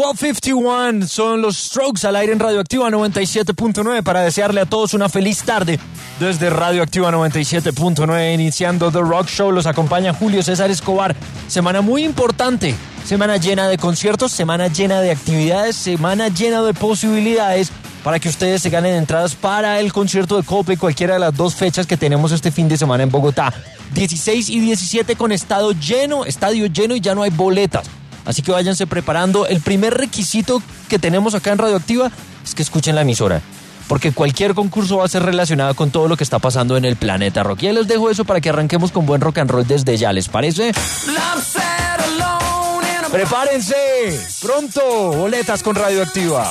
12:51 son los Strokes al aire en Radioactiva 97.9 para desearle a todos una feliz tarde desde Radioactiva 97.9 iniciando The Rock Show. Los acompaña Julio César Escobar. Semana muy importante, semana llena de conciertos, semana llena de actividades, semana llena de posibilidades para que ustedes se ganen entradas para el concierto de Coldplay, cualquiera de las dos fechas que tenemos este fin de semana en Bogotá. 16 y 17 con estadio lleno y ya no hay boletas. Así que váyanse preparando. El primer requisito que tenemos acá en Radioactiva es que escuchen la emisora, porque cualquier concurso va a ser relacionado con todo lo que está pasando en el planeta rock. Ya les dejo eso para que arranquemos con buen rock and roll desde ya, ¿les parece? ¡Prepárense! ¡Pronto! Boletas con Radioactiva.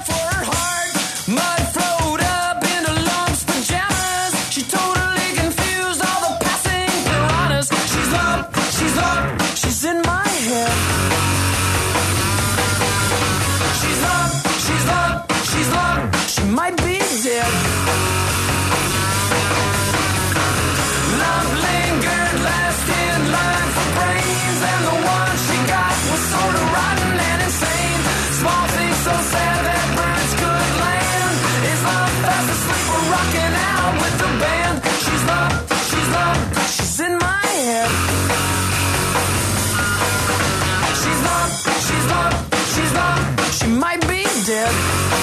Might be dead. Love lingered last in line for brains, and the one she got was sort of rotten and insane. Small things so sad that birds could land. Is love fast asleep or rocking out with the band? She's love, she's in my head. She's love, she might be dead.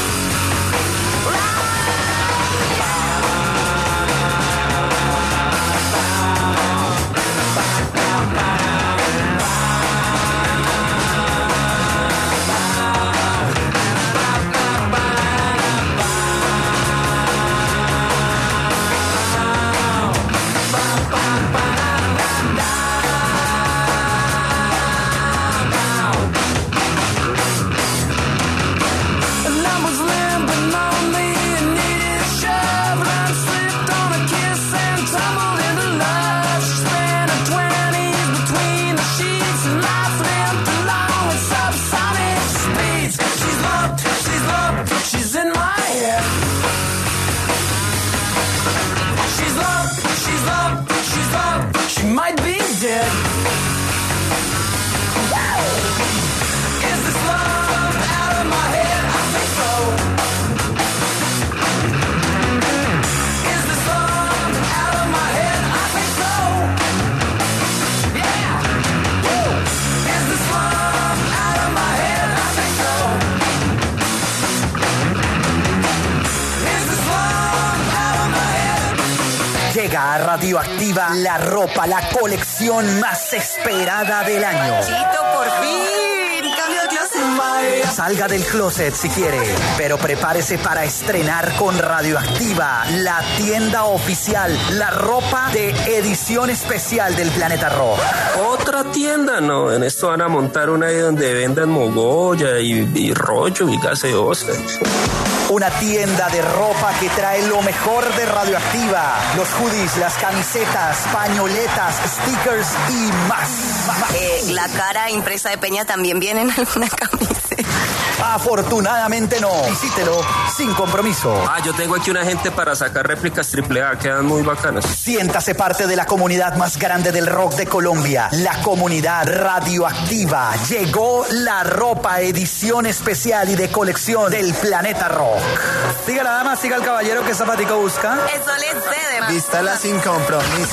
Llega a Radioactiva la ropa, la colección más esperada del año. Chito, por fin, cambio de clase. Salga del closet si quiere, pero prepárese para estrenar con Radioactiva la tienda oficial, la ropa de edición especial del Planeta Rock. Otra tienda, no, en esto van a montar una ahí donde vendan mogolla y rollo y gaseosa. Una tienda de ropa que trae lo mejor de Radioactiva. Los hoodies, las camisetas, pañoletas, stickers y más. La cara impresa de Peña también viene en alguna camiseta. Afortunadamente no. Visítelo sin compromiso. Yo tengo aquí una gente para sacar réplicas AAA, quedan muy bacanas. Siéntase parte de la comunidad más grande del rock de Colombia, la comunidad Radioactiva. Llegó la ropa edición especial y de colección del Planeta Rock. Siga la dama, siga el caballero, ¿qué zapatico busca? Eso le cede. Vístala sin compromiso.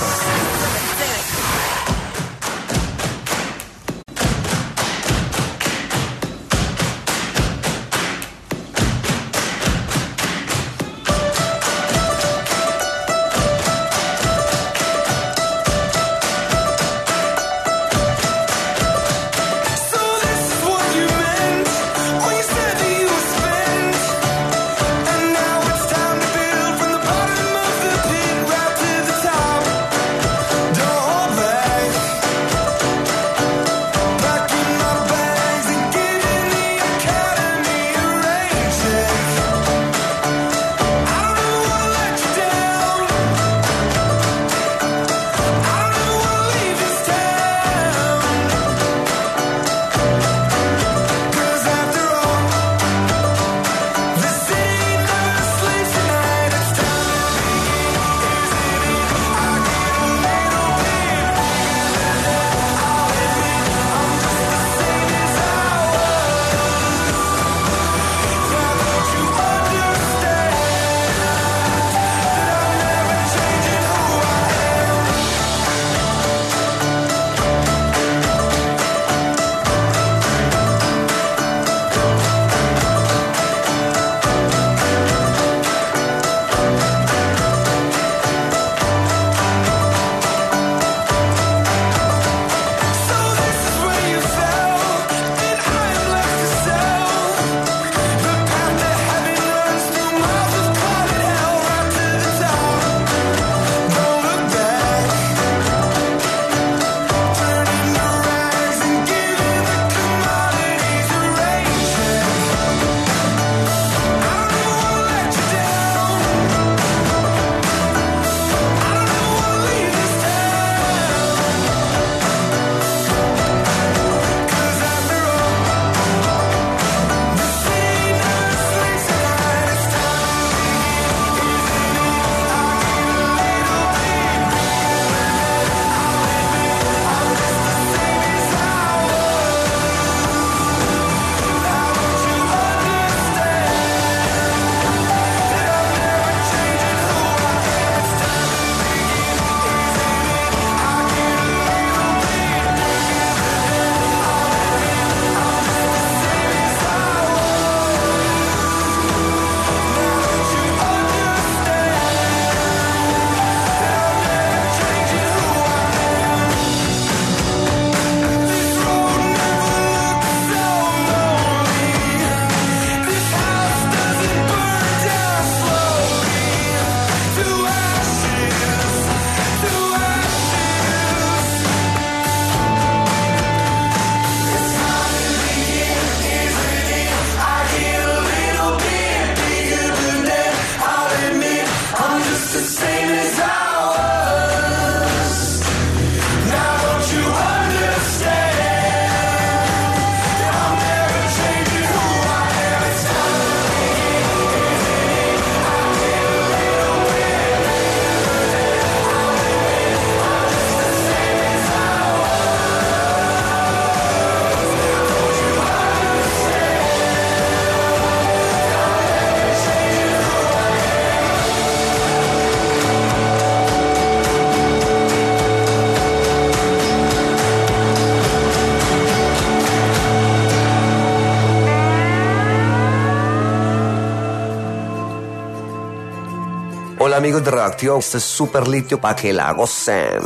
Hola amigos de Radioactiva, este es Super Litio para que la gocen.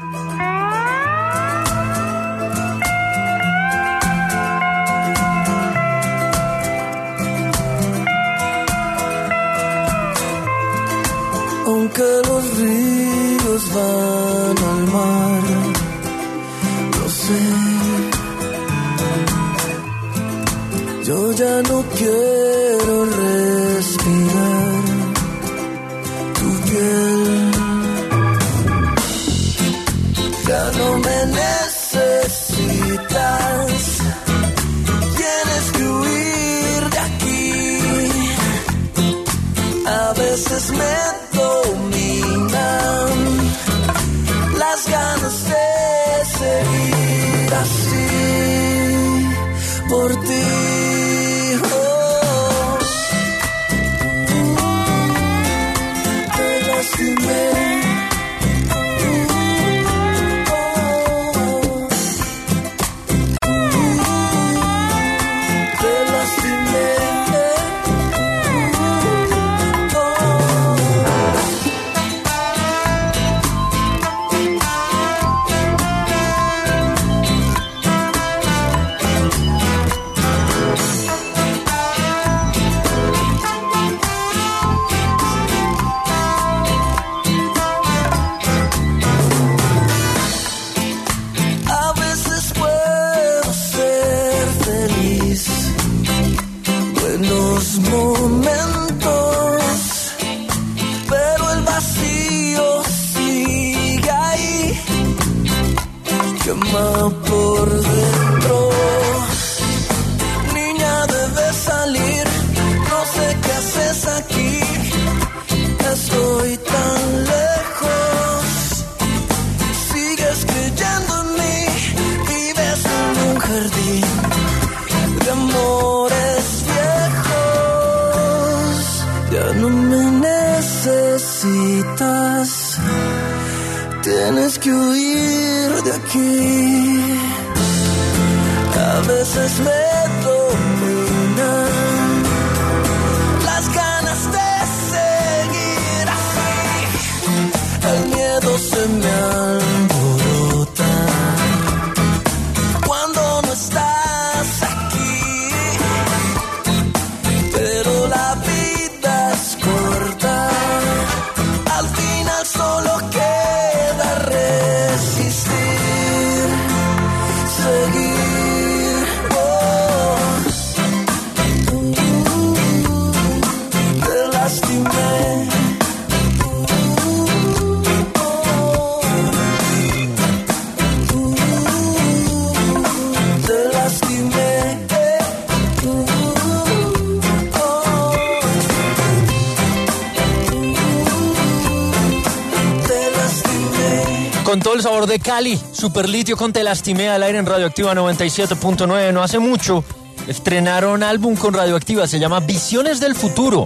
Aunque los ríos van al mar, lo sé. Yo ya no quiero respirar tu piel. Ya no me necesitas. Tienes que huir de aquí. A veces me dominan las ganas de seguir así por ti. Te lastimé. Por dentro, niña, debes salir. No sé qué haces aquí. Estoy tan lejos. Sigues creyendo en mí. Vives en un jardín de amores viejos. Ya no me necesitas. Tienes que huir de aquí. A veces me dominan las ganas de seguir así. El miedo se me alborota cuando no estás aquí. Pero la vida es corta. Al final solo queda resistir, seguir. Con todo el sabor de Cali, Super Litio con Te Lastimé al aire en Radioactiva 97.9. No hace mucho estrenaron álbum con Radioactiva, se llama Visiones del Futuro.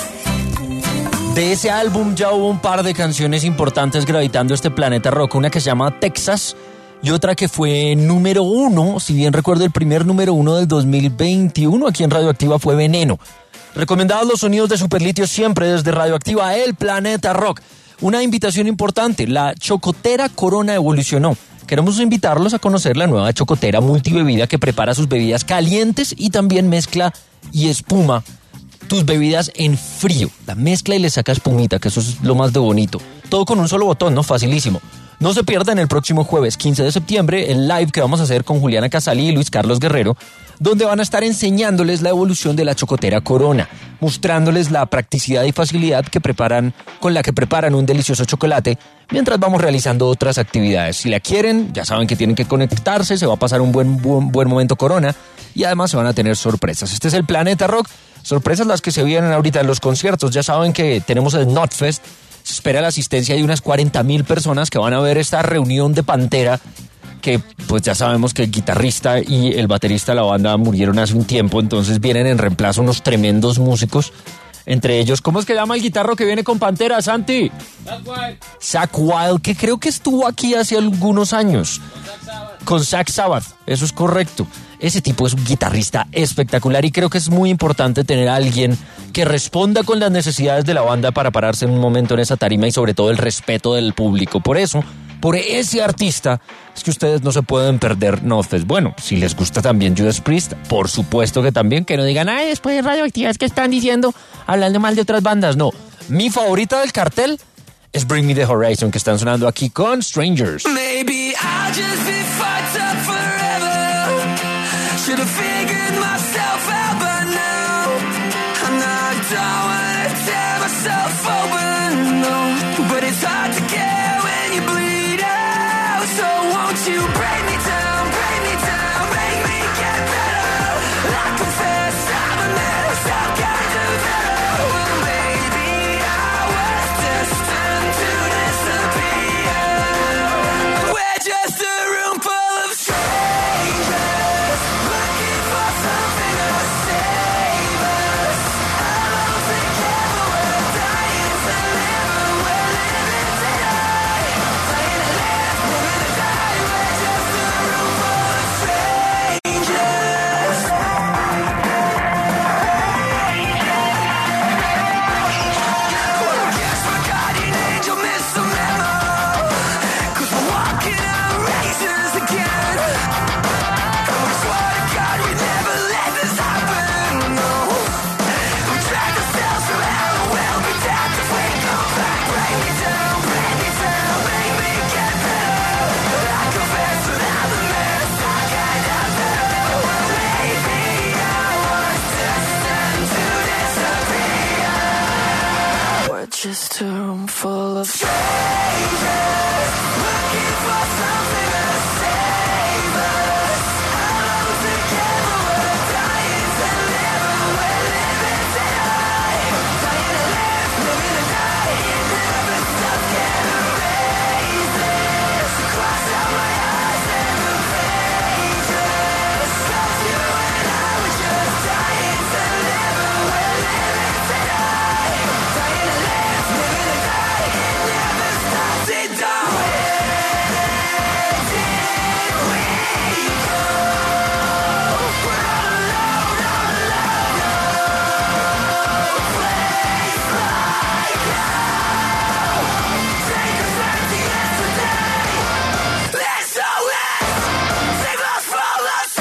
De ese álbum ya hubo un par de canciones importantes gravitando este planeta rock, una que se llama Texas y otra que fue número 1, si bien recuerdo el primer número 1 del 2021 aquí en Radioactiva fue Veneno. Recomendados los sonidos de Super Litio siempre desde Radioactiva, el planeta rock. Una invitación importante, la Chocotera Corona evolucionó. Queremos invitarlos a conocer la nueva Chocotera multibebida que prepara sus bebidas calientes y también mezcla y espuma tus bebidas en frío. La mezcla y le saca espumita, que eso es lo más de bonito. Todo con un solo botón, ¿no? Facilísimo. No se pierdan el próximo jueves 15 de septiembre el live que vamos a hacer con Juliana Casali y Luis Carlos Guerrero, donde van a estar enseñándoles la evolución de la Chocotera Corona, mostrándoles la practicidad y facilidad con la que preparan un delicioso chocolate, mientras vamos realizando otras actividades. Si la quieren, ya saben que tienen que conectarse, se va a pasar un buen momento Corona, y además se van a tener sorpresas. Este es el Planeta Rock, sorpresas las que se vienen ahorita en los conciertos. Ya saben que tenemos el Notfest, se espera la asistencia de unas 40,000 personas que van a ver esta reunión de Pantera, que pues ya sabemos que el guitarrista y el baterista de la banda murieron hace un tiempo, entonces vienen en reemplazo unos tremendos músicos, entre ellos, ¿cómo es que llama el guitarro que viene con Pantera, Santi? Zakk Wylde, que creo que estuvo aquí hace algunos años. con Black Sabbath, eso es correcto. Ese tipo es un guitarrista espectacular y creo que es muy importante tener a alguien que responda con las necesidades de la banda para pararse en un momento en esa tarima y sobre todo el respeto del público. Por eso, por ese artista, es que ustedes no se pueden perder Knotfest. Bueno, si les gusta también Judas Priest, por supuesto que también, que no digan, ay, después de Radioactiva es que están diciendo, hablando mal de otras bandas. No, mi favorita del cartel es Bring Me the Horizon, que están sonando aquí con Strangers. Maybe I'll just be fucked up forever. Should have figured myself out by now. And I don't wanna tear myself open, no. But it's hard to care when you bleed out. So won't you break me down, make me get better. I confess I'm a mess, I'm kind of better. Well, maybe I was destined to disappear. We're just a room full of strangers, looking for something to save us. Alone together, we're dying to live, we're living today. Dying to live, living to die. We're just a room full of strangers. Well, I guess my guardian angel missed the memo, 'cause we're walking on razors again. And we swore to God we'd never let this happen, no. We dragged ourselves from hell, we'll be damned if we go back. Break me down, make me get better. I confess that I'm a mess, I kind of better. Maybe I was destined to disappear. We're just a room full of strangers, looking for something to save us. Alone together, we're dying to live, we're living today. Dying to live, living to die. It never stops, can't erase this. Cross out my eyes and the pages. 'Cause you and I were just dying to live, we're living today. Dying to live, living to die. It never stops, it don't. Where did we go? We're all alone, no place like now. Take us back to yesterday. SOS, save us from us.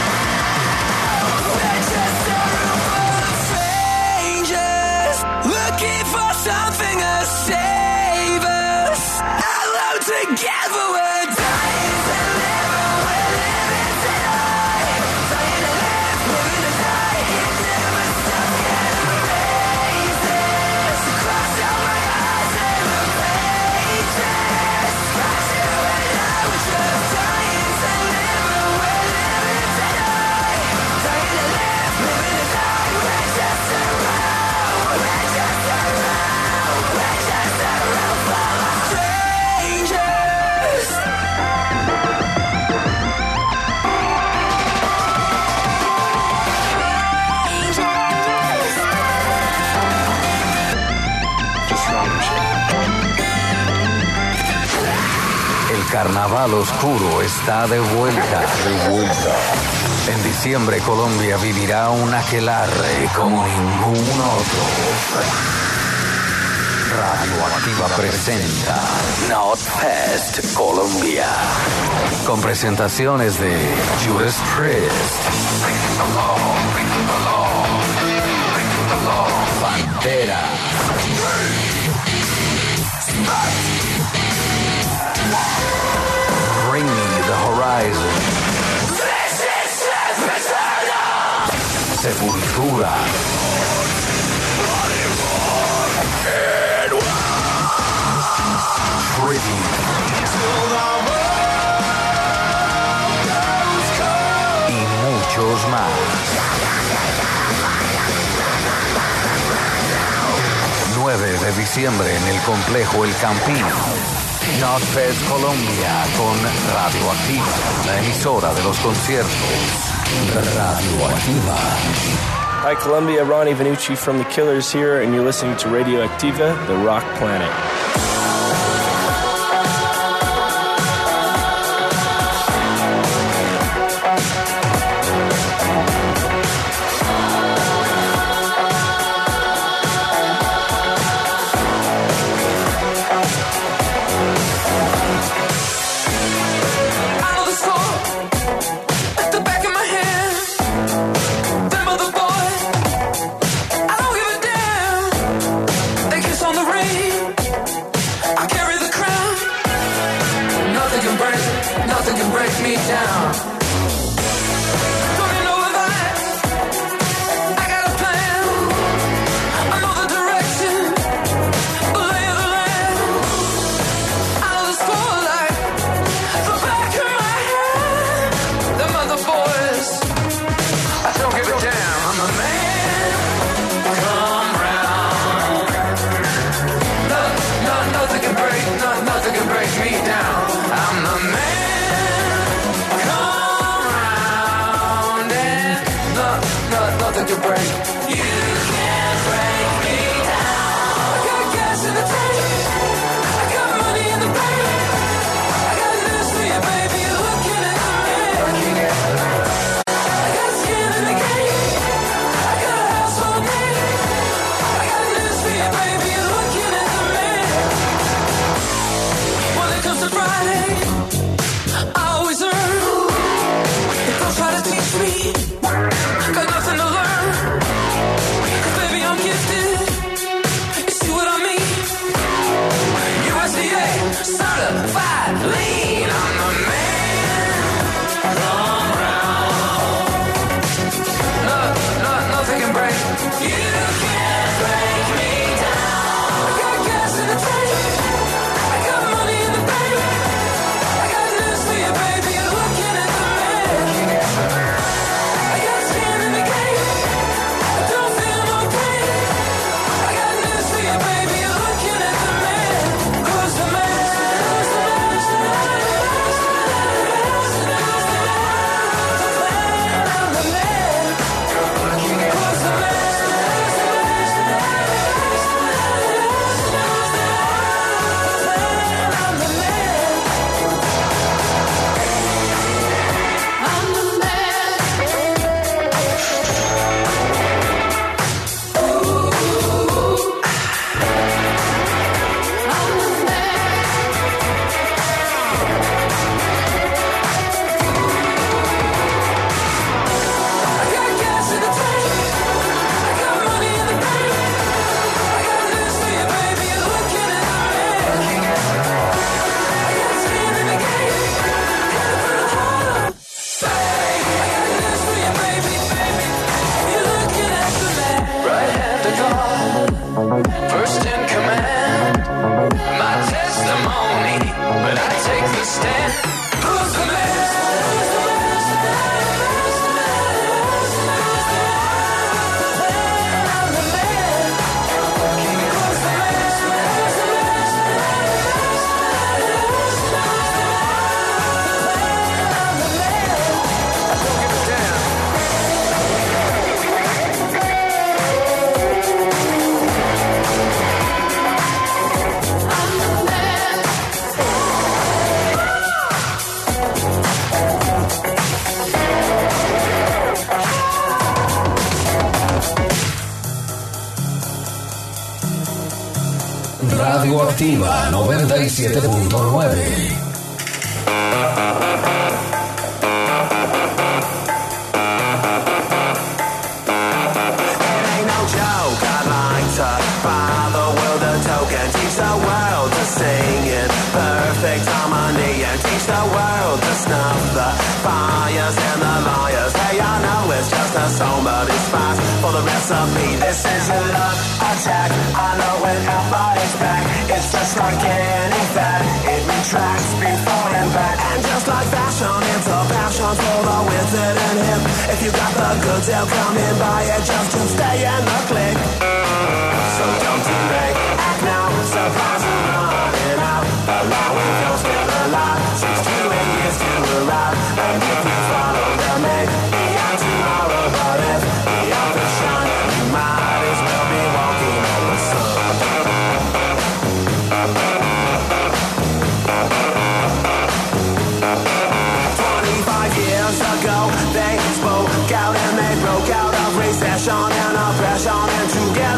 We're just a room full of strangers, looking for something to save us. Alone together, we're dying to live, we're living today. Dying to live, living to die. It never stops, can't erase this. Cross out my eyes and the pages. 'Cause you and I were just dying to live, we're living today. Dying to live, living to die. We're just around, we're just around, we're just around full of strangers. El carnaval oscuro está de vuelta. En diciembre Colombia vivirá un aquelarre como ningún otro. Radioactiva presenta Knotfest Colombia. Con presentaciones de Judas Priest, Pantera, Bring Me the Horizon, Sepultura, Tribute y muchos más. 9 de diciembre en el complejo El Campín. Knotfest Colombia con Radioactiva, la emisora de los conciertos. Radioactiva. Hi, Colombia. Ronnie Vanucci from The Killers here, and you're listening to Radioactiva, the rock planet. a break. You can't break me down. I got gas in the tank. I got money in the bank. I got news for you, baby. You're looking at the man. I got skin in the game. I got a house on name. I got news for you, baby. You're looking at the man. When it comes to Friday, I always earn. The girls try to teach me. Got nothing to learn. 'Cause baby, I'm gifted. You see what I mean? USDA certified lean. I'm the man. Come round. Nothing can break. You can't break me down. I got gas in the tank. I got money in the bank. I got news for you, baby. You're looking at the man. I got skin in the game. I don't feel no pain. I got news for you, baby. You're looking at the man. Who's the man? Who's the man? Who's the man? I'm the man. Who's the man? I'm the man. I'm the man. I'm the man. I got gas in the tank. I got money in the bank. I got news for you, baby. You're looking at the man. I got skin in the game. Gotta put it harder. I got news for you, baby. You're looking at the man. Right hand to God, first in command. My testimony, but I take the stand. Who's the man? Who's the man? I'm the man. Who's the man? Who's the man? I'm the man. Don't give a damn. I'm the man. Radioactiva 97.9. Ain't no joke, I'd like to buy the world a token. Teach the world to sing in perfect harmony. And teach the world to snuff the fires and the liars. Hey, I know it's just a song, but it's fast for the recipe. This is a love attack. I know whenever it's back, it's just like any fat. It retracts before and back. And just like fashion, it's a passion for the wizard and hip. If you got the goods, they'll come in, buy it just to stay in the click. So don't delay, act now, surprise and running out. Allowing you're still alive, 6 to 8 years to arrive. And if you follow the man, be out tomorrow. But if the other shine, you might as well be walking on the sun. 25 years ago, they spoke out and they broke out of recession and oppression, and together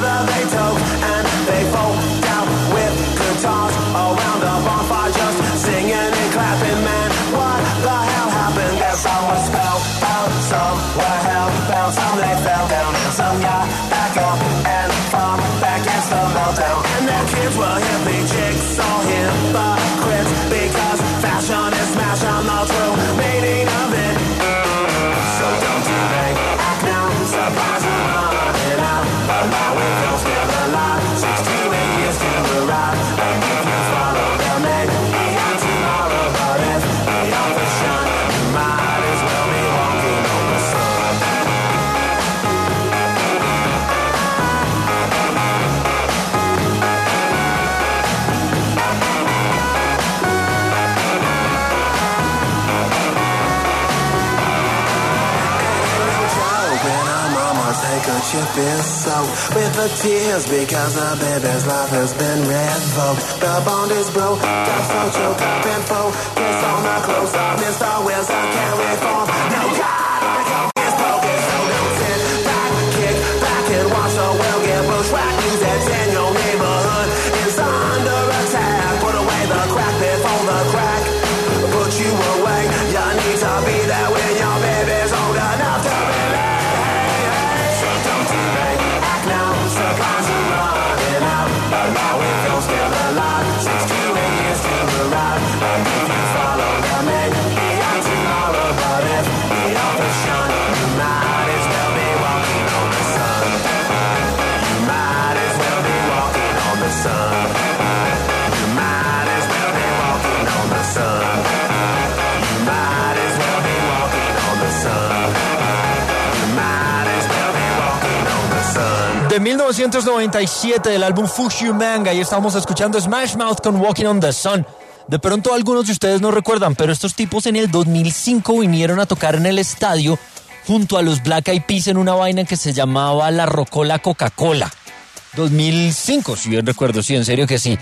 don't you feel soaked with the tears because the baby's life has been revoked. The bond is broke, just so choke up and focus on the close-up. Mr. Wilson can't reform. No God, the coke is broken, so don't sit back, kick back and watch the world get bushwhacked. News that's in your neighborhood is under attack. Put away the crack before the crack put you away. You need to be there when your baby's old enough to be there. So don't delay, act now, supplies are running out. But now if you're still alive, 6 to 8 years to arrive. And if you follow the man, beyond tomorrow. But if the offers shine, you might as well be walking on the sun. You might as well be walking on the sun. You might as well be walking on the sun. You might as well be walking on the sun. You might as well be walking on the sun. De 1997 del álbum Fuck You Manga, y estamos escuchando Smash Mouth con Walking on the Sun. De pronto algunos de ustedes no recuerdan, pero estos tipos en el 2005 vinieron a tocar en el estadio junto a los Black Eyed Peas en una vaina que se llamaba La Rocola Coca-Cola. 2005, si bien recuerdo, sí, en serio que sí.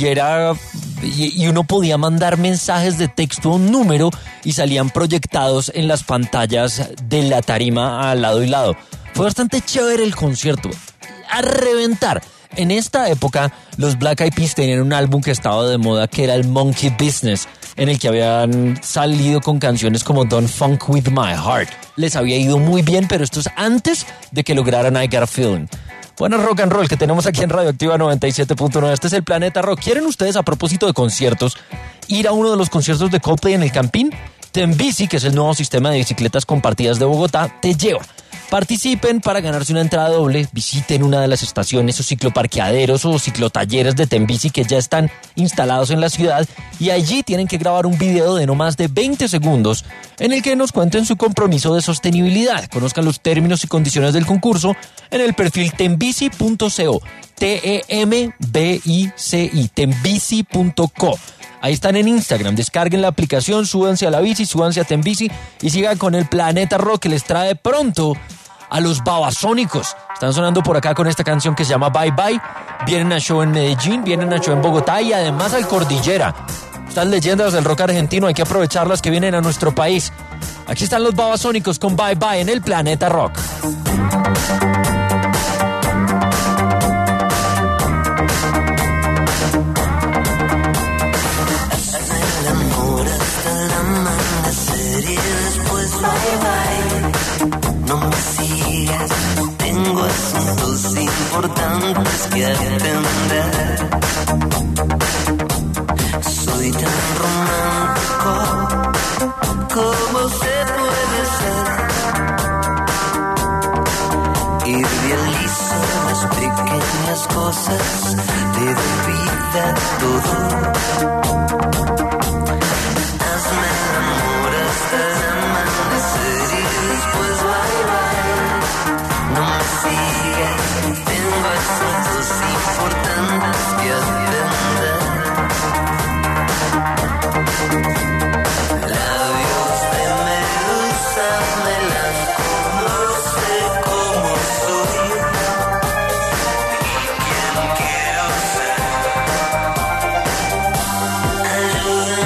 Y uno podía mandar mensajes de texto a un número y salían proyectados en las pantallas de la tarima al lado y lado. Fue bastante chévere el concierto, a reventar. En esta época, los Black Eyed Peas tenían un álbum que estaba de moda, que era el Monkey Business, en el que habían salido con canciones como Don't Funk With My Heart. Les había ido muy bien, pero esto es antes de que lograran I Got a Feeling. Bueno, rock and roll que tenemos aquí en Radioactiva 97.9. Este es el Planeta Rock. ¿Quieren ustedes, a propósito de conciertos, ir a uno de los conciertos de Coldplay en el Campín? Tembici, que es el nuevo sistema de bicicletas compartidas de Bogotá, te lleva. Participen para ganarse una entrada doble, visiten una de las estaciones o cicloparqueaderos o ciclotalleres de Tembici que ya están instalados en la ciudad, y allí tienen que grabar un video de no más de 20 segundos en el que nos cuenten su compromiso de sostenibilidad. Conozcan los términos y condiciones del concurso en el perfil tembici.co, Tembici, tembici.co. Ahí están en Instagram, descarguen la aplicación, súbanse a la bici, súbanse a Tembici y sigan con el Planeta Rock que les trae pronto a los Babasónicos. Están sonando por acá con esta canción que se llama Bye Bye. Vienen a show en Medellín, vienen a show en Bogotá y además al Cordillera. Estas leyendas del rock argentino hay que aprovecharlas que vienen a nuestro país. Aquí están los Babasónicos con Bye Bye en el Planeta Rock. Tengo asuntos importantes que atender. Soy tan romántico como se puede ser. Idealizo las pequeñas cosas, te doy vida a todo. Hazme el amor hasta el amanecer y después bye bye. No me sigas, tengo asuntos importantes que atender. Labios de medusa, me las conoce como soy y quién quiero ser. Ayúdame.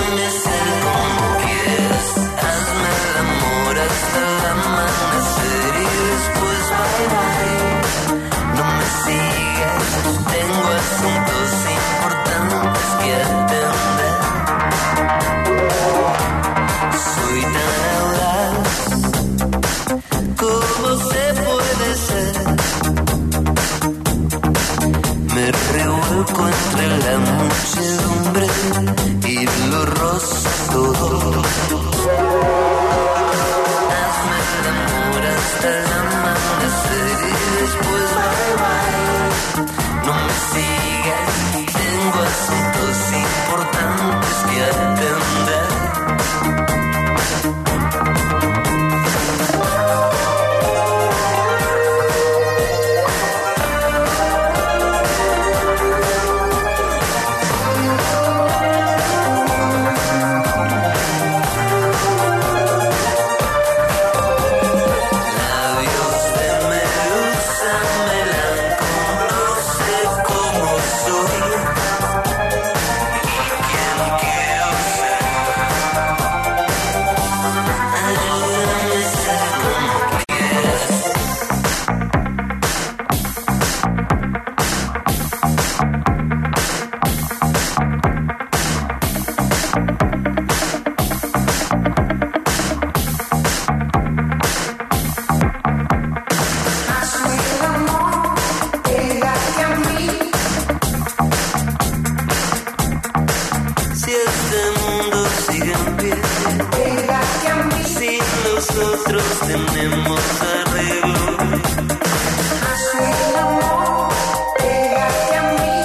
tenemos arreglo. Soy el amor, pégate a mí.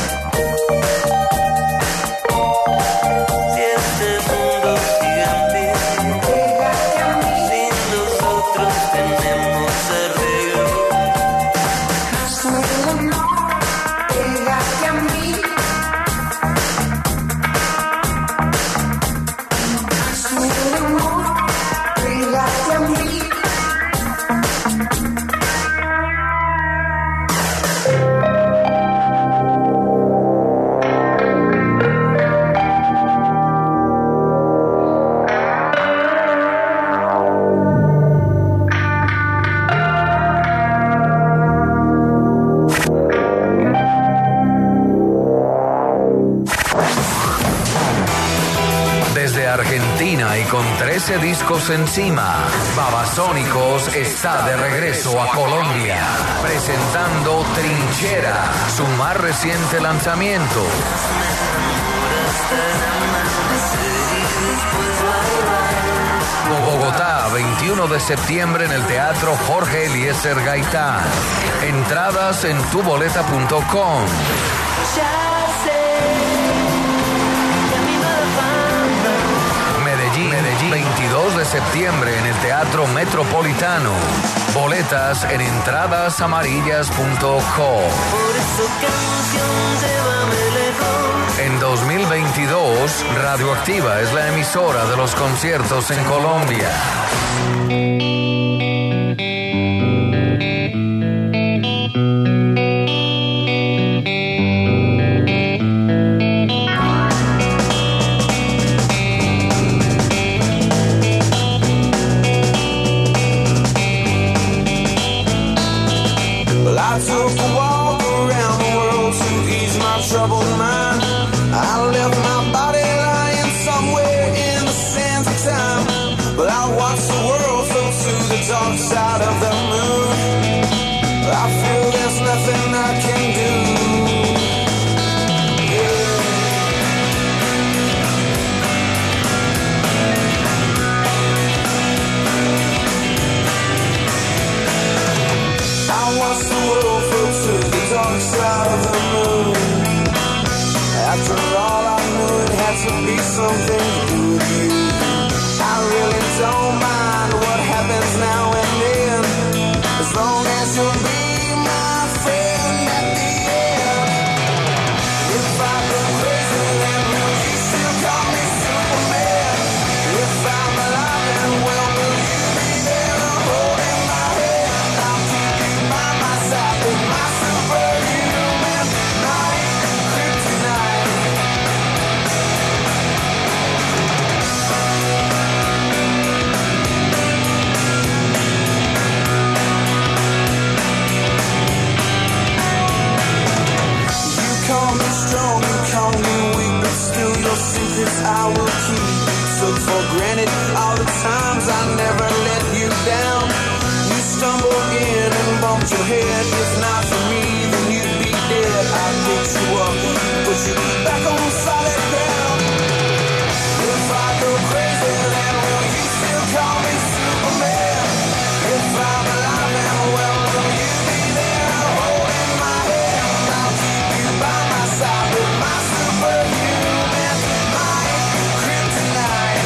Si este mundo sigue en pie, pégate a mí. Si nosotros tenemos arreglo. Soy el amor, pégate a mí. Soy el amor, pégate a mí. Desde Argentina y con 13 discos encima, Babasónicos está de regreso a Colombia, presentando Trinchera, su más reciente lanzamiento. Bogotá, 21 de septiembre en el Teatro Jorge Eliezer Gaitán. Entradas en tuboleta.com. Medellín, 22 de septiembre en el Teatro Metropolitano. Boletas en entradasamarillas.co. En 2022, Radioactiva es la emisora de los conciertos en Colombia. Well, I took a walk around the world to ease my troubled mind. I left my body lying somewhere in the sands of time. But I watched the world flow to the dark side of the moon. I feel there's nothing I can do. I watched the world flow to the dark side of the moon. After all, I knew it had to be something to do with you. I really don't mind what happens now and then, as long as you'll be my friend at the end. If I go crazy, then will you still call me Superman? If I'm alive, then well, will you be there holding my hand? I'll keep you by my side with my superhuman night kryptonite. You call me strong, you call me weak, but still your secrets I will keep. Took for granted all the times I never let you down. You stumbled in and bumped your head. If not for me, then you'd be dead. I picked you up, put you back on solid ground. If I go crazy, then will you still call me Superman? If I'm alive, then well, will you be there holding my hand? I'll keep you by my side with my superhuman might, kryptonite.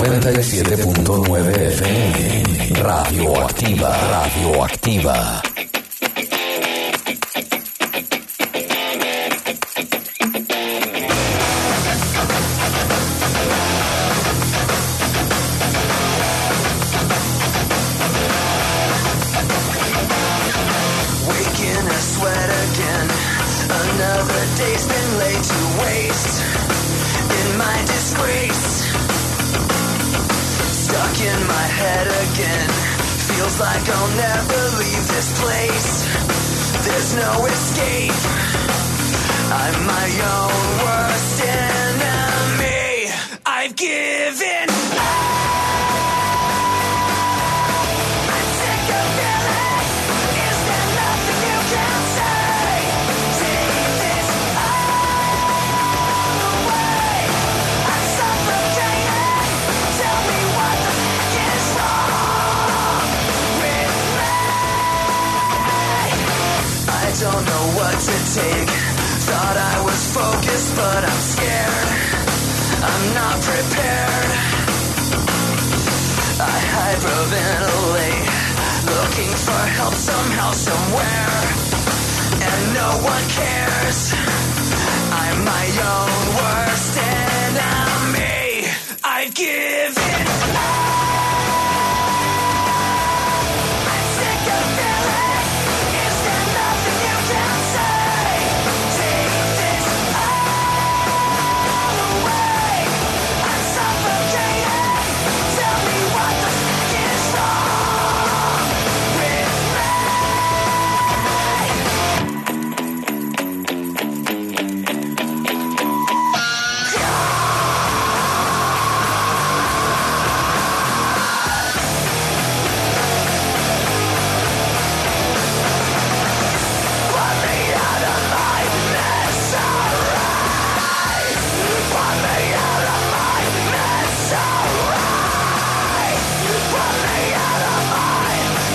97.9 FM. Radioactiva. Radioactiva. Waking a sweat again. Another day's been laid to waste. In my disgrace, stuck in my head again. Feels like I'll never leave this place. There's no escape. I'm my own worst enemy. I've given up. I'm sick of feeling. Is there nothing you can say? Take this all away. I'm suffocating. Tell me what the fuck is wrong with me. I don't know what to take. Thought I was focused, but I'm scared. I'm not prepared. I hyperventilate, looking for help somehow, somewhere, and no one cares. I'm my own worst enemy. I've given up. I'm sick of feeling. Is there nothing you can say? Take this all away. I'm suffocating. Tell me what the fuck is wrong with me. Let me out of my misery. Let me out of my misery. Let me out of my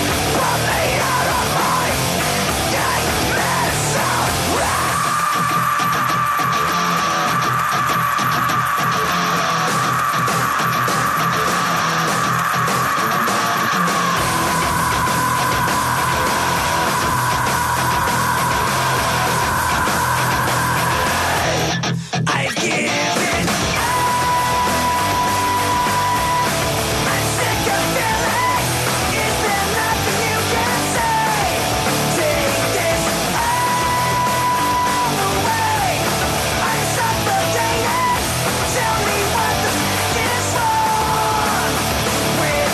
I've given up. I'm sick of feeling. Is there nothing you can say? Take this all away. I'm suffocating. Tell me what the fuck is wrong with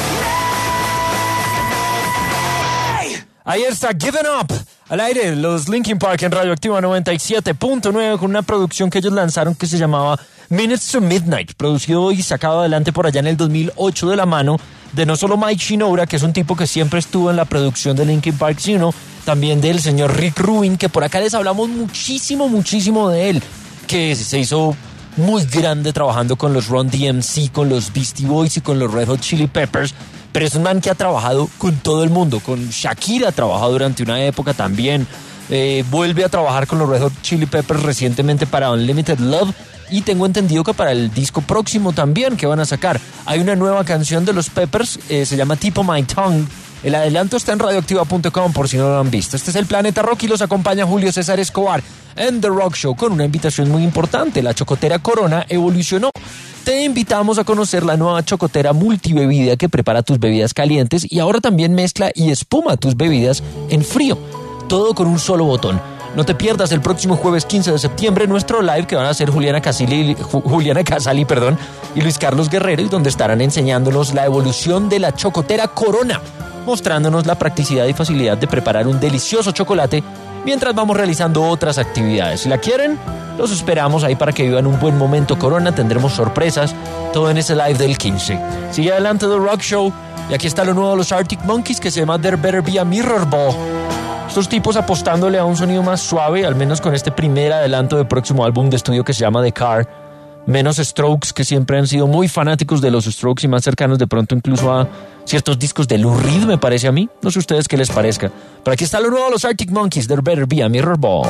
me. Ahí está, Given Up. Al aire, los Linkin Park en Radioactiva 97.9 con una producción que ellos lanzaron que se llamaba Minutes to Midnight, producido y sacado adelante por allá en el 2008 de la mano de no solo Mike Shinoda, que es un tipo que siempre estuvo en la producción de Linkin Park, sino también del señor Rick Rubin, que por acá les hablamos muchísimo de él, que se hizo muy grande trabajando con los Run DMC, con los Beastie Boys y con los Red Hot Chili Peppers. Pero es un man que ha trabajado con todo el mundo. Con Shakira ha trabajado durante una época también. Vuelve a trabajar con los Red Hot Chili Peppers recientemente para Unlimited Love. Y tengo entendido que para el disco próximo también que van a sacar. Hay una nueva canción de los Peppers, se llama Tip of My Tongue. El adelanto está en radioactiva.com por si no lo han visto. Este es el Planeta Rock y los acompaña Julio César Escobar en The Rock Show con una invitación muy importante. La chocotera Corona evolucionó. Te invitamos a conocer la nueva chocotera multibebida que prepara tus bebidas calientes y ahora también mezcla y espuma tus bebidas en frío. Todo con un solo botón. No te pierdas el próximo jueves 15 de septiembre nuestro live que van a hacer Juliana Casali y Luis Carlos Guerrero, y donde estarán enseñándonos la evolución de la chocotera Corona, mostrándonos la practicidad y facilidad de preparar un delicioso chocolate mientras vamos realizando otras actividades. Si la quieren, los esperamos ahí para que vivan un buen momento Corona. Tendremos sorpresas, todo en ese live del 15. Sigue adelante The Rock Show y aquí está lo nuevo de los Arctic Monkeys que se llama There Better Be a Mirror Ball. Estos tipos apostándole a un sonido más suave, al menos con este primer adelanto del próximo álbum de estudio que se llama The Car. Menos Strokes, que siempre han sido muy fanáticos de los Strokes y más cercanos de pronto incluso a ciertos discos de Lou Reed, me parece a mí. No sé ustedes qué les parezca. Pero aquí está lo nuevo de los Arctic Monkeys, There Better Be a Mirror Ball.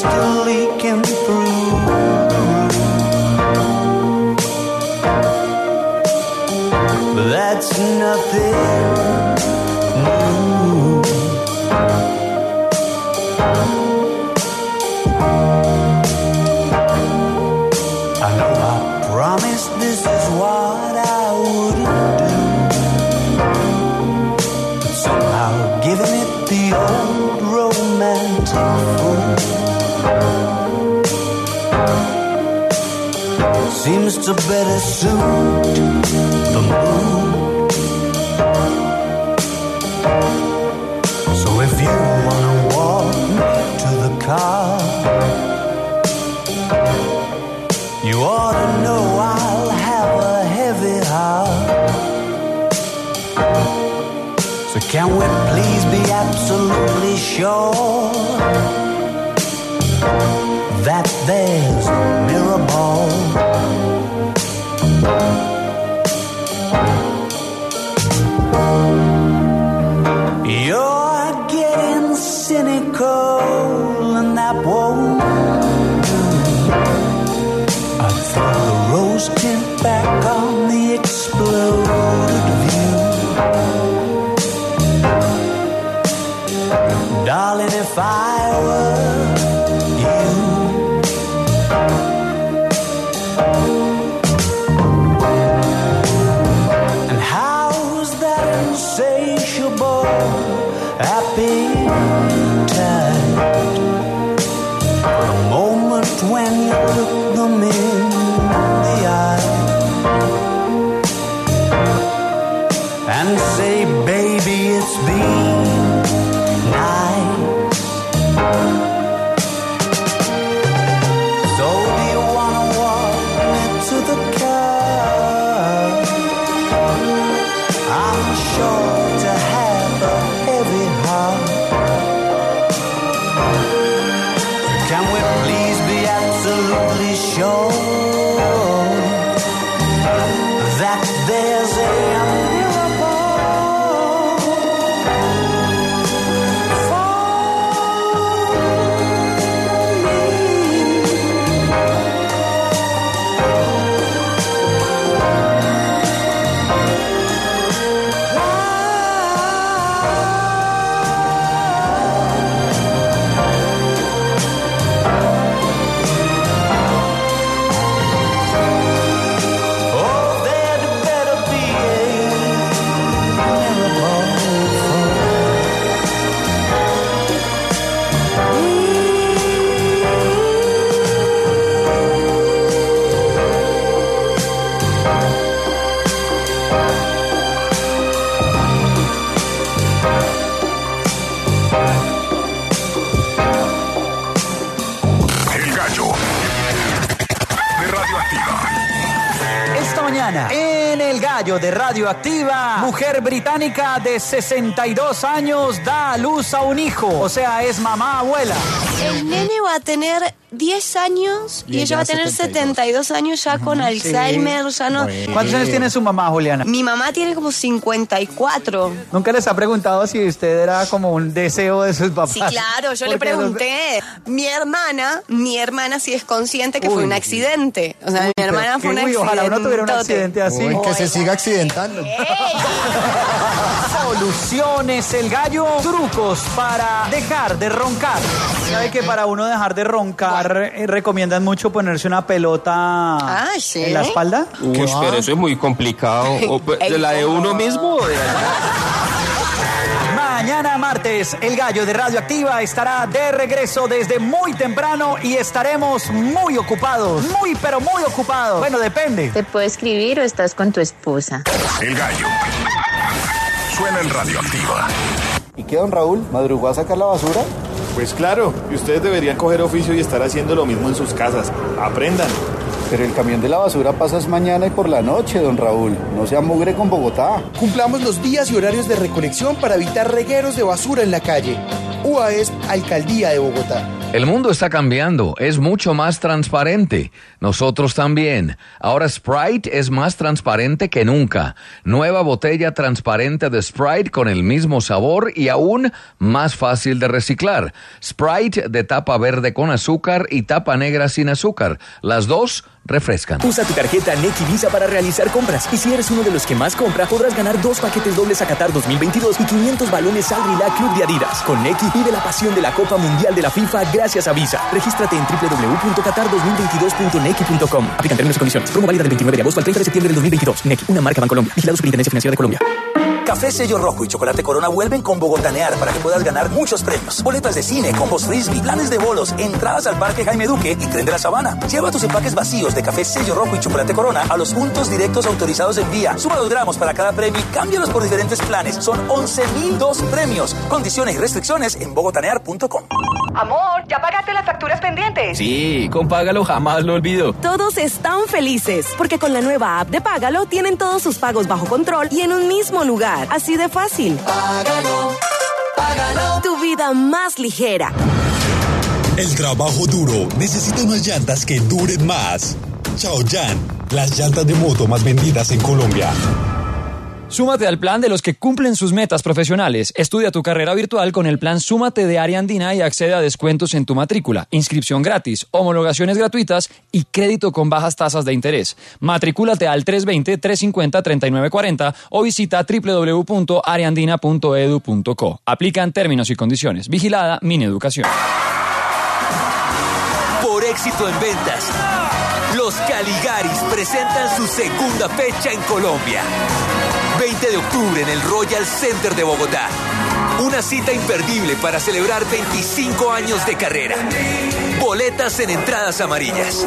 still leaking through. But that's nothing new. I know I promised this is what I wouldn't do, but somehow giving it the old romantic fool seems to better suit the mood. So if you wanna walk me to the car, you ought to know I'll have a heavy heart. So can we please be absolutely sure that there's no mirror ball? You're getting cynical and that won't do. I throw the rose tint back on the exploded view. Darling, if I were insatiable appetite for a moment when you look them in the eye and say, baby, it's been nice. So do you wanna walk me to the car? I'm sure to have a heavy heart. Can we please be absolutely sure that there's a en El Gallo de Radioactiva, mujer británica de 62 años da a luz a un hijo, o sea, es mamá abuela. El nene va a tener 10 años y ella va a tener 72 años ya con Alzheimer, ya no... Bueno. ¿Cuántos años tiene su mamá, Juliana? Mi mamá tiene como 54. ¿Nunca les ha preguntado si usted era como un deseo de sus papás? Sí, claro, yo le pregunté. Mi hermana sí es consciente que fue un accidente. O sea, mi hermana fue un accidente. Ojalá uno tuviera un accidente así. Que se siga accidentando. Soluciones, El Gallo. Trucos para dejar de roncar. ¿Sabe que para uno dejar de roncar recomiendan mucho ponerse una pelota en la espalda? Uy, pero eso es muy complicado. ¿De la de uno mismo o de allá? Mañana martes, El Gallo de Radioactiva estará de regreso desde muy temprano y estaremos muy ocupados. Muy, pero muy ocupados. Bueno, depende. ¿Te puedo escribir o estás con tu esposa? El Gallo. Suena en Radioactiva. ¿Y qué, don Raúl? ¿Madrugó a sacar la basura? Pues claro, y ustedes deberían coger oficio y estar haciendo lo mismo en sus casas. Aprendan. Pero el camión de la basura pasa mañana y por la noche, don Raúl. No sea mugre con Bogotá. Cumplamos los días y horarios de recolección para evitar regueros de basura en la calle. UAESP, Alcaldía de Bogotá. El mundo está cambiando, es mucho más transparente. Nosotros también. Ahora Sprite es más transparente que nunca. Nueva botella transparente de Sprite con el mismo sabor y aún más fácil de reciclar. Sprite de tapa verde con azúcar y tapa negra sin azúcar. Las dos refrescan. Usa tu tarjeta Nequi Visa para realizar compras. Y si eres uno de los que más compra, podrás ganar 2 paquetes dobles a Qatar 2022 y 500 balones al Rila Club de Adidas. Con Nequi vive la pasión de la Copa Mundial de la FIFA gracias a Visa. Regístrate en www.qatar2022.nequi.com. Aplican términos y condiciones. Promo válida del 29 de agosto al 30 de septiembre del 2022. Nequi, una marca Bancolombia. Vigilado Superintendencia Financiera de Colombia. Café Sello Rojo y Chocolate Corona vuelven con Bogotanear para que puedas ganar muchos premios. Boletas de cine, combos frisbee, planes de bolos, entradas al Parque Jaime Duque y Tren de la Sabana. Lleva tus empaques vacíos de Café Sello Rojo y Chocolate Corona a los puntos directos autorizados en vía. Suma 2 gramos para cada premio y cámbialos por diferentes planes. Son 11,002 premios. Condiciones y restricciones en bogotanear.com. Amor, ¿ya pagaste las facturas pendientes? Sí, con Págalo jamás lo olvido. Todos están felices, porque con la nueva app de Págalo tienen todos sus pagos bajo control y en un mismo lugar. Así de fácil. Págalo, Págalo. Tu vida más ligera. El trabajo duro necesita unas llantas que duren más. Chaoyan, las llantas de moto más vendidas en Colombia. Súmate al plan de los que cumplen sus metas profesionales. Estudia tu carrera virtual con el plan Súmate de Área Andina y accede a descuentos en tu matrícula, inscripción gratis, homologaciones gratuitas y crédito con bajas tasas de interés. Matricúlate al 320-350-3940 o visita www.areandina.edu.co. Aplican términos y condiciones. Vigilada Mineducación. Por éxito en ventas, los Caligaris presentan su segunda fecha en Colombia. 20 de octubre en el Royal Center de Bogotá. Una cita imperdible para celebrar 25 años de carrera. Boletas en entradas amarillas.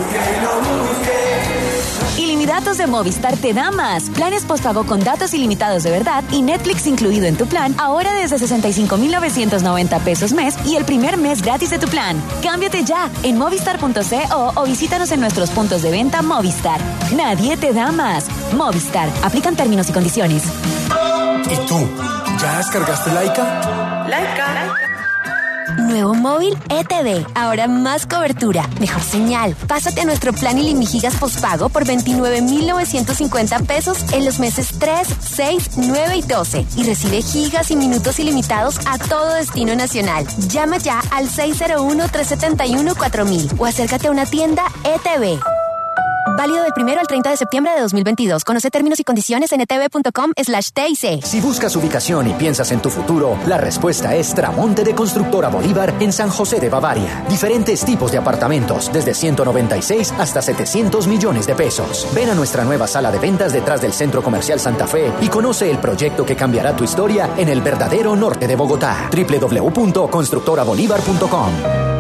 Ilimitados de Movistar te da más. Planes postpago con datos ilimitados de verdad y Netflix incluido en tu plan, ahora desde 65,990 pesos mes y el primer mes gratis de tu plan. Cámbiate ya en movistar.co o visítanos en nuestros puntos de venta Movistar. Nadie te da más. Movistar. Aplican términos y condiciones. ¿Y tú? ¿Ya descargaste Laika? Laika. Nuevo móvil ETV, ahora más cobertura, mejor señal. Pásate a nuestro plan Ilimigigas postpago por 29,950 pesos en los meses 3, 6, 9 y 12 y recibe gigas y minutos ilimitados a todo destino nacional. Llama ya al 601-371-4000 o acércate a una tienda ETV. Válido del 1 al 30 de septiembre de 2022. Conoce términos y condiciones en etv.com/TIC. Si buscas ubicación y piensas en tu futuro, la respuesta es Tramonte de Constructora Bolívar en San José de Bavaria. Diferentes tipos de apartamentos, desde 196 hasta 700 millones de pesos. Ven a nuestra nueva sala de ventas detrás del Centro Comercial Santa Fe y conoce el proyecto que cambiará tu historia en el verdadero norte de Bogotá. www.constructorabolívar.com.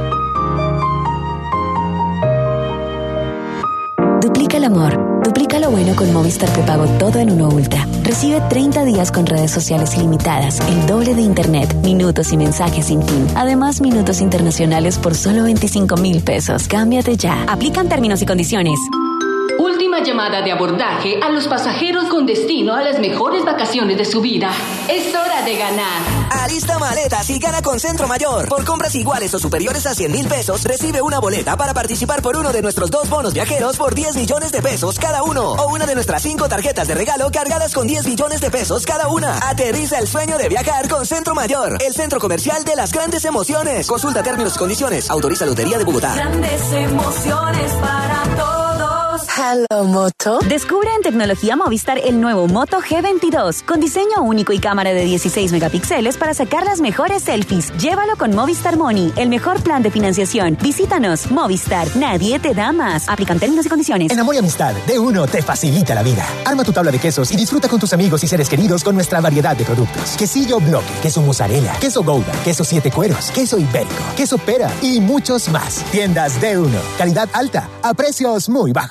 Duplica el amor. Duplica lo bueno con Movistar Prepago Todo en Uno Ultra. Recibe 30 días con redes sociales ilimitadas, el doble de internet, minutos y mensajes sin fin. Además, minutos internacionales por solo 25,000 pesos. Cámbiate ya. Aplican términos y condiciones. Última llamada de abordaje a los pasajeros con destino a las mejores vacaciones de su vida. Es hora de ganar. Alista maletas y gana con Centro Mayor. Por compras iguales o superiores a 100,000 pesos, recibe una boleta para participar por uno de nuestros 2 bonos viajeros por 10 millones de pesos cada uno. O una de nuestras 5 tarjetas de regalo cargadas con 10 millones de pesos cada una. Aterriza el sueño de viajar con Centro Mayor, el centro comercial de las grandes emociones. Consulta términos y condiciones. Autoriza Lotería de Bogotá. Grandes emociones para todos. Hello, Moto. Descubre en Tecnología Movistar el nuevo Moto G22 con diseño único y cámara de 16 megapíxeles para sacar las mejores selfies. Llévalo con Movistar Money, el mejor plan de financiación. Visítanos. Movistar. Nadie te da más. Aplican términos y condiciones. En Amor y Amistad, de Uno te facilita la vida. Arma tu tabla de quesos y disfruta con tus amigos y seres queridos con nuestra variedad de productos. Quesillo bloque, queso mozzarella, queso gouda, queso 7 cueros, queso ibérico, queso pera y muchos más. Tiendas de Uno. Calidad alta a precios muy bajos. Sabemos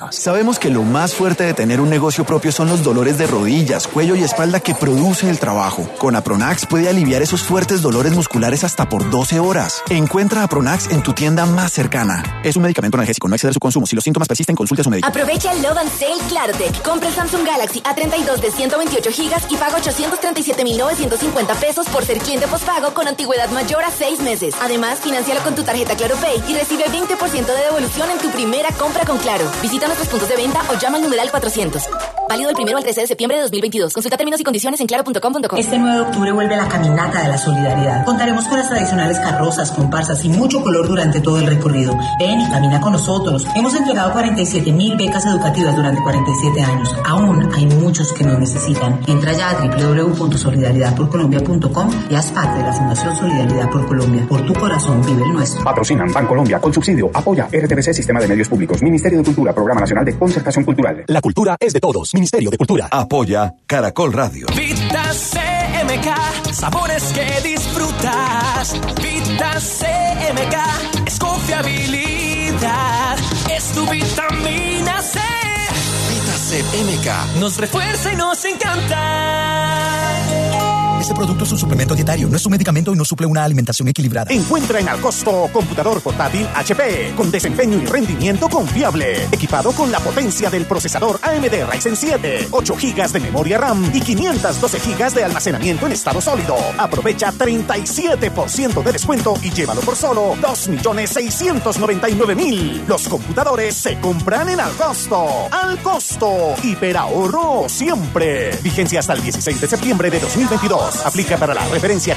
Sabemos que lo más fuerte de tener un negocio propio son los dolores de rodillas, cuello y espalda que produce el trabajo. Con Apronax puede aliviar esos fuertes dolores musculares hasta por 12 horas. Encuentra Apronax en tu tienda más cercana. Es un medicamento analgésico, no exceder su consumo. Si los síntomas persisten, consulte a su médico. Aprovecha el Love and Sale Clarotech. Compra el Samsung Galaxy A32 de 128 GB y paga 837.950 pesos por ser cliente postpago con antigüedad mayor a 6 meses. Además, financialo con tu tarjeta Claro Pay y recibe 20% de devolución en tu primera compra con Claro. Visita nuestros puntos de venta o llama al numeral 400. Válido del 1 al 13 de septiembre de 2022. Consulta términos y condiciones en claro.com.co. Este 9 de octubre vuelve la Caminata de la Solidaridad. Contaremos con las tradicionales carrozas, comparsas y mucho color durante todo el recorrido. Ven y camina con nosotros. Hemos entregado 47.000 becas educativas durante 47 años. Aún hay muchos que nos necesitan. Entra ya a www.solidaridadporcolombia.com y haz parte de la Fundación Solidaridad por Colombia. Por tu corazón vive el nuestro. Patrocinan Bancolombia con subsidio. Apoya RTBC Sistema de Medios Públicos. Ministerio de Cultura. Programa Nacional de Concertación Cultural. La cultura es de todos. Ministerio de Cultura. Apoya Caracol Radio. Vita CMK, sabores que disfrutas. Vita CMK es confiabilidad, es tu vitamina C. Vita CMK nos refuerza y nos encanta. Este producto es un suplemento dietario, no es un medicamento y no suple una alimentación equilibrada. Encuentra en Alcosto computador portátil HP con desempeño y rendimiento confiable, equipado con la potencia del procesador AMD Ryzen 7, 8 GB de memoria RAM y 512 GB de almacenamiento en estado sólido. Aprovecha 37% de descuento y llévalo por solo 2.699.000. Los computadores se compran en Alcosto. Alcosto, hiperahorro siempre. Vigencia hasta el 16 de septiembre de 2022. Aplica para la referencia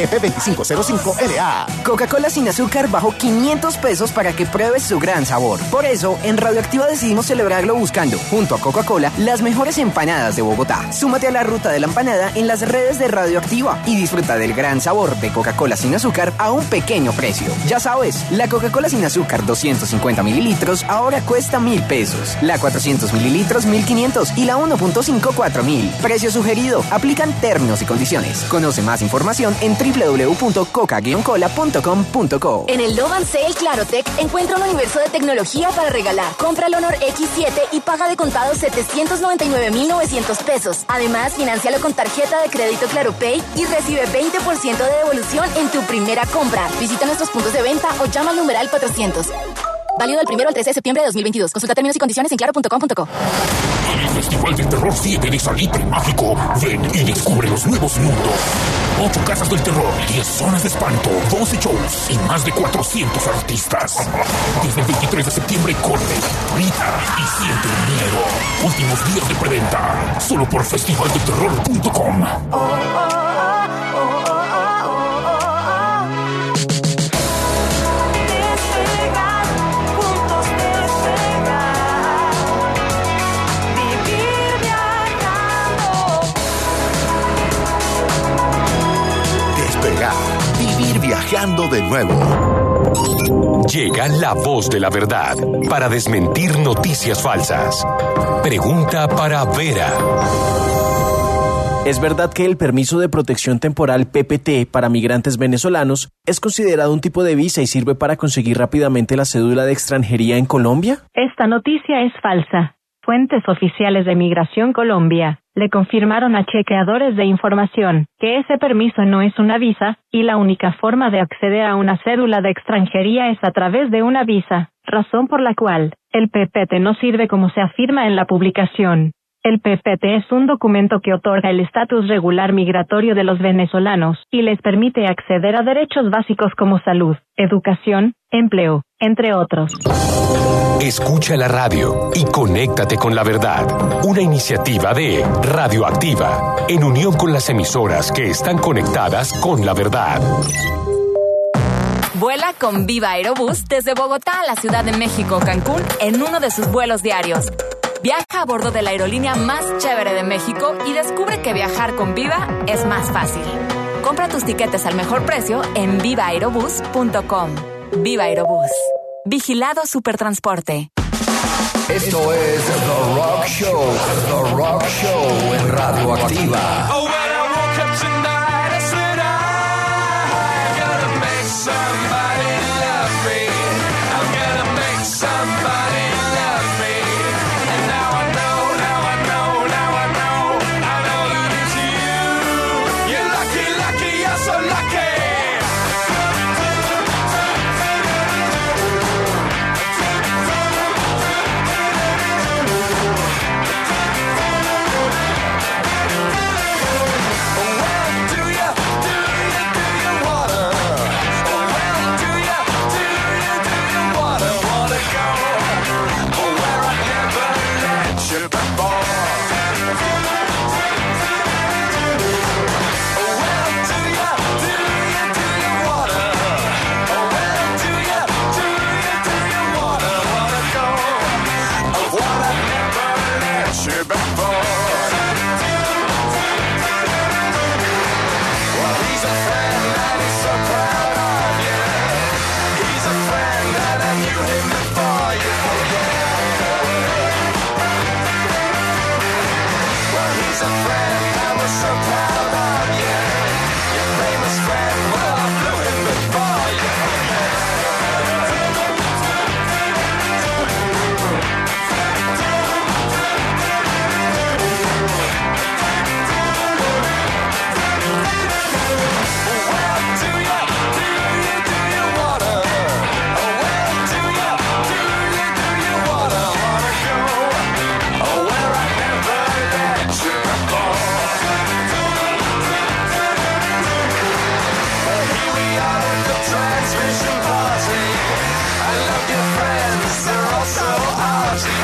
15EF2505LA. Coca-Cola sin azúcar bajo 500 pesos para que pruebes su gran sabor. Por eso, en Radioactiva decidimos celebrarlo buscando, junto a Coca-Cola, las mejores empanadas de Bogotá. Súmate a la ruta de la empanada en las redes de Radioactiva y disfruta del gran sabor de Coca-Cola sin azúcar a un pequeño precio. Ya sabes, la Coca-Cola sin azúcar 250 mililitros ahora cuesta 1.000 pesos. La 400 mililitros 1.500 y la 1.5 4.000. Precio sugerido. Aplican términos y condiciones. Conoce más información en www.coca-cola.com.co. En el Love and Sale Clarotech encuentra un universo de tecnología para regalar. Compra el Honor X7 y paga de contado 799.900 pesos. Además, financialo con tarjeta de crédito Claro Pay y recibe 20% de devolución en tu primera compra. Visita nuestros puntos de venta o llama al numeral 400. Válido del 1 al 13 de septiembre de 2022. Consulta términos y condiciones en claro.com.co. El Festival del Terror 7 de Salitre Mágico. Ven y descubre los nuevos mundos. 8 casas del terror, 10 zonas de espanto, 12 shows y más de 400 artistas. Desde el 23 de septiembre corre, grita y siente el miedo. Últimos días de preventa. Solo por festivaldelterror.com. Vivir viajando de nuevo. Llega la voz de la verdad para desmentir noticias falsas. Pregunta para Vera. ¿Es verdad que el permiso de protección temporal PPT para migrantes venezolanos es considerado un tipo de visa y sirve para conseguir rápidamente la cédula de extranjería en Colombia? Esta noticia es falsa. Fuentes oficiales de Migración Colombia le confirmaron a chequeadores de información que ese permiso no es una visa y la única forma de acceder a una cédula de extranjería es a través de una visa, razón por la cual el PPT no sirve como se afirma en la publicación. El PPT es un documento que otorga el estatus regular migratorio de los venezolanos y les permite acceder a derechos básicos como salud, educación, empleo, entre otros. Escucha la radio y conéctate con la verdad. Una iniciativa de Radioactiva, en unión con las emisoras que están conectadas con la verdad. Vuela con Viva Aerobús desde Bogotá a la Ciudad de México, Cancún, en uno de sus vuelos diarios. Viaja a bordo de la aerolínea más chévere de México y descubre que viajar con Viva es más fácil. Compra tus tiquetes al mejor precio en vivaaerobus.com. Viva Aerobús. Vigilado Supertransporte. Esto es The Rock Show. The Rock Show en Radioactiva. Oh, when I woke up tonight, I said I gotta make somebody love me. I'm gonna make somebody love me. And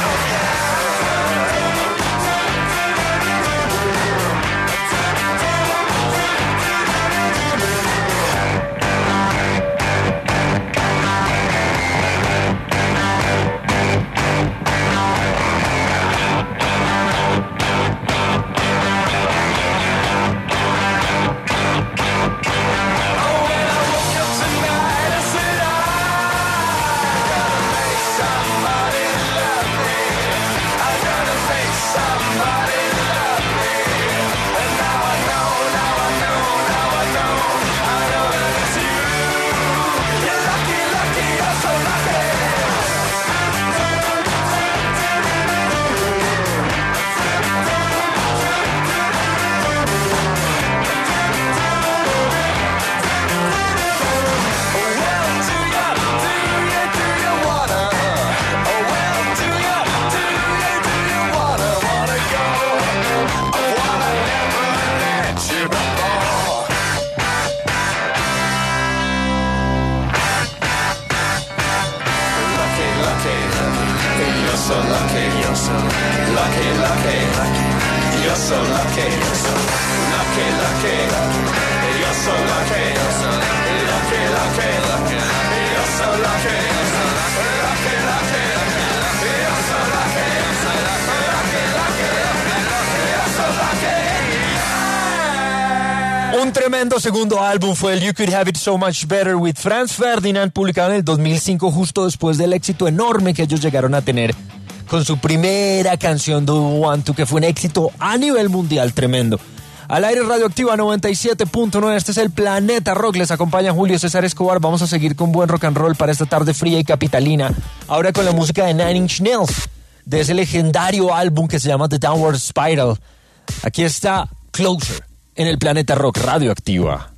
Un tremendo segundo álbum fue el You Could Have It So Much Better with Franz Ferdinand, publicado en el 2005, justo después del éxito enorme que ellos llegaron a tener con su primera canción Do You Want To, que fue un éxito a nivel mundial tremendo. Al aire Radioactiva 97.9, este es el Planeta Rock, les acompaña Julio César Escobar. Vamos a seguir con buen rock and roll para esta tarde fría y capitalina, ahora con la música de Nine Inch Nails, de ese legendario álbum que se llama The Downward Spiral. Aquí está Closer en el Planeta Rock Radioactiva.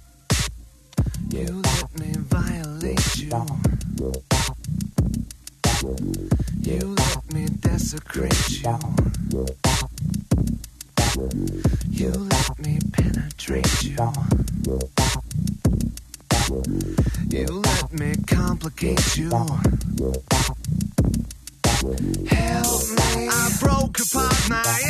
You let me violate you. You let me desecrate you. You let me penetrate you. You let me complicate you. Help me. I broke apart my